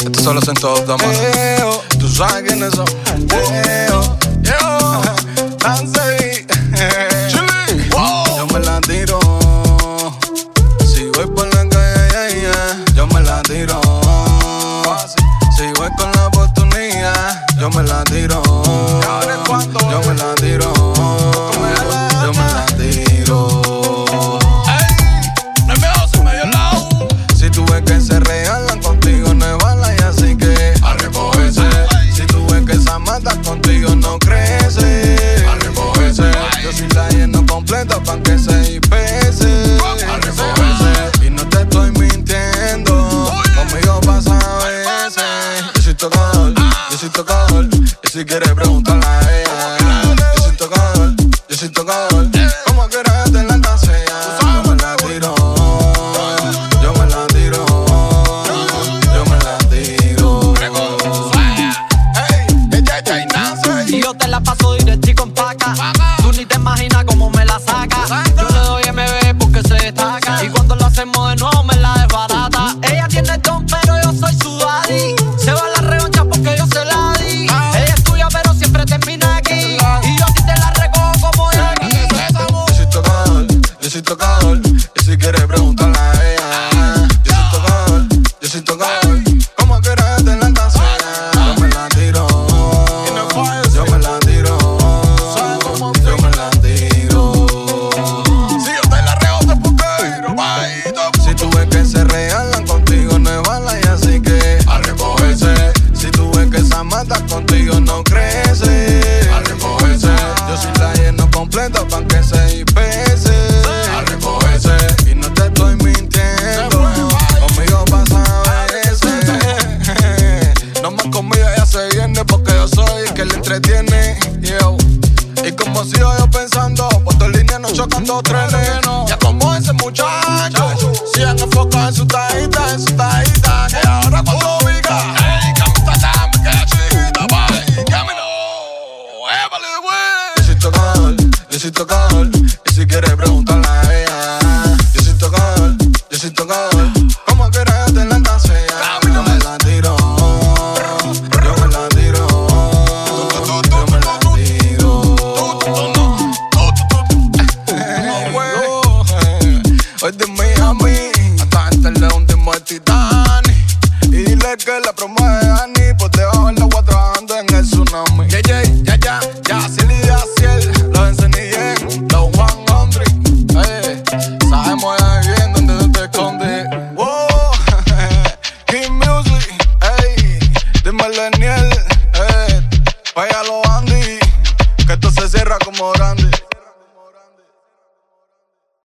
Estos solo son todos, damas. Tú sabes quiénes son. Nancy. Yo me la tiro. Si voy por la calle, yo me la tiro. Si voy con la oportunidad, yo me la tiro. Yo me la tiro. Yo me la tiro. Si tú ves que se regalan contigo, no es bala y así que a recogerse. Si tú ves que esa mata contigo no crece, a recogerse. Yo si la lleno completa pa' que se impese, a recogerse. Y no te estoy mintiendo, conmigo pasa a veces. Yo soy tocador, yo soy tocador. Y si quieres preguntarle a ella. Yo soy tocador, yo soy tocador. ¿Cómo quieres que te la case? Yo me la tiro. Yo me la tiro. Yo me la tiro. Y yo te la paso directico en paca. Tú ni te imaginas cómo me la saca. Yo le doy MB porque se destaca. Y cuando lo hacemos de nuevo me la desbarata. Ella tiene el don pero yo soy su daddy. Se va a la revancha porque yo se la di. Ella es tuya pero siempre termina aquí. Y yo a ti te la recojo como Jackie. Yo soy tocador, yo soy tocador. Y si quieres preguntarle a ella. Yo soy tocador, yo soy tocador. ¿Cómo quieres que te la case? Yo me la tiro. Yo me la tiro. Yo me la tiro. Si yo te la rebote porque si tú ves que se regalan contigo, no es bala y así que a recogerse. Si tú ves que esa mata contigo no crece, a recogerse. Yo si la lleno completa pa' que se impese, a recogerse. Y no te estoy mintiendo, conmigo pasa a veces. No más conmigo ella se viene porque yo soy el que le entretiene, yo. Y como sigo yo pensando, puesto en línea no chocando trenes. Ya como ese muchacho, sigan enfocados en su tajita, que ahora cuando ubica, hey, que me está dando, que chiquita, bye, camino, épale, güey. Yo soy tocador, yo soy tocador. Y si quieres preguntarle a ella. Yo soy tocador, yo soy tocador. ¿Cómo quieres que te la case? Yo me la tiro. Yo me la tiro. Yo me la tiro. Hoy de Miami hasta el León de Titanic. Y dile que la promo de Ani por debajo del agua trabajando en el tsunami. Ya, Ciel, lo enseñé, los 100. Sabemos ya bien dónde tú te escondes. Wow, King Music, dímelo Daniel, vaya los Andy, que esto se cierra como grande.